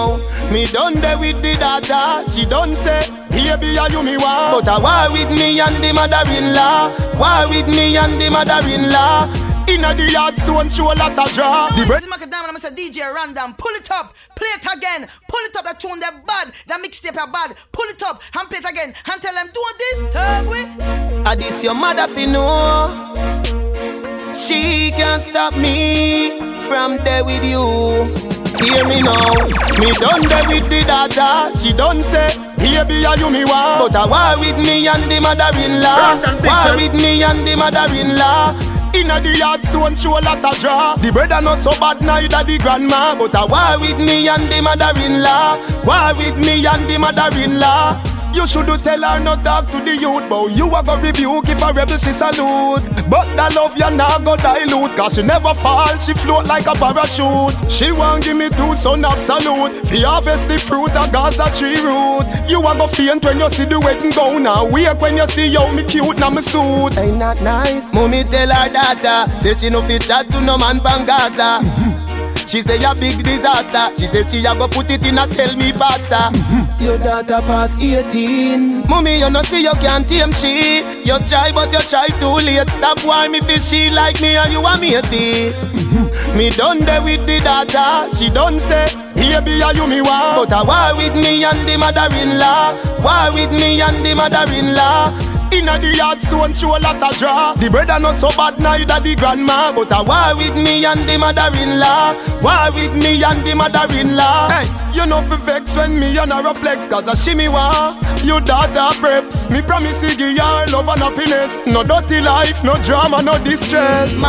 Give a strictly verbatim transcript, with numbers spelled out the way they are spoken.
Me done there with the daughter. She done say, baby, are you me want? But I war with me and the mother-in-law. War with me and the mother-in-law. Inna the yard stone shoulders a draw. The this is Macadam and I'm a D J Random. Pull it up, play it again. Pull it up, that tune that bad. That mixtape are bad. Pull it up and play it again. And tell them do this. Turn way. Ah, this your mother fi know. She can't stop me from there with you. Hear me now. Me done there with the daughter. She done say, baby, are you me want? But I war with me and the mother-in-law. War with me and the mother-in-law. Inna the yard stone shoulders a draw. The brother not so bad neither the grandma. But I war with me and the mother-in-law. War with me and the mother-in-law. You should tell her not talk to the youth, but you a go rebuke if a rebel she salute. But the love you now go dilute, cause she never fall, she float like a parachute. She won't give me two son absolute. Fi harvest the fruit of Gaza tree root. You a go faint when you see the wedding gown. Now wake when you see how me cute na me suit. Ain't that nice? Mommy tell her daughter, say she no fit chat to no man from Gaza. She say a big disaster. She say she a go put it in a tell me pasta. Mm-hmm. Your daughter pass eighteen. Mommy, you no see you can't tame she. You try but you try too late. Stop why me feel she like me and you a matey. Mm-hmm. Me done there with the daughter. She done say, baby, are you me want? But I war with me and the mother-in-law. War with me and the mother-in-law. Inna the yard stone shoulders a draw. The brother not so bad neither the grandma. But I war with me and the mother-in-law. War with me and the mother-in-law. Hey, you know fi vex when me and her reflex. Cause I shimmy wa. You daughter preps. Me promise you give her love and happiness. No dirty life, no drama, no distress.